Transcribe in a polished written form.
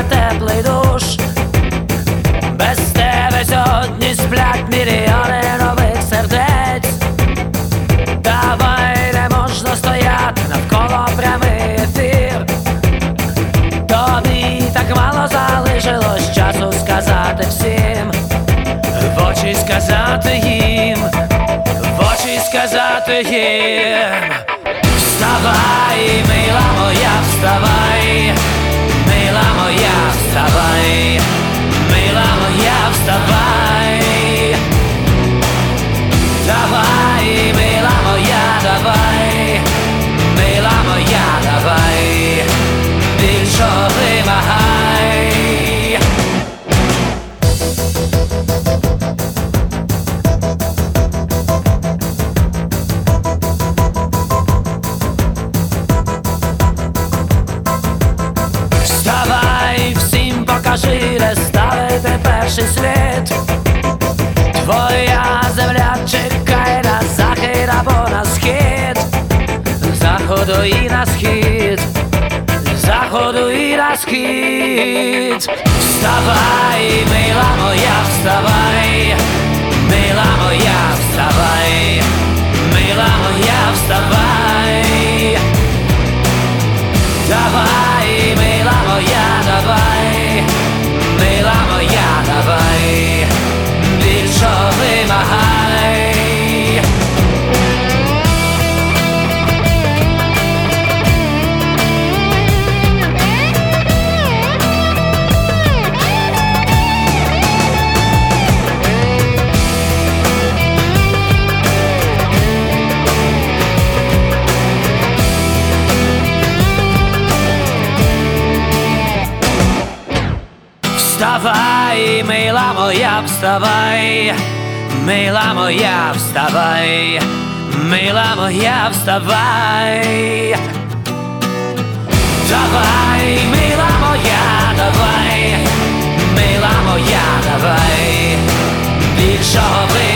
теплий душ. Без тебе сьогодні сплять мільйони нових сердець. Давай, не можна стояти навколо прямий ефір. Тобі так мало залишилось часу сказати всім, в очі сказати їм, в очі сказати їм. Вставай, мила моя, вставай, мила моя, вставай, мила моя, вставай. Давай, мила моя, давай, мила моя, давай, більшого вимагай. Вставай, всім покажи, де ставити перший слід. Твоя земля чекає на захід або на схід, з заходу і на схід, з заходу і на схід. Вставай, мила моя, вставай, мила моя, вставай, мила моя, вставай. Давай, мила моя, давай, мила моя, давай, більшого вимагай. Вставай, мила моя, вставай, мила моя, вставай, мила моя, вставай. Давай, мила моя, давай, мила моя, давай, більшого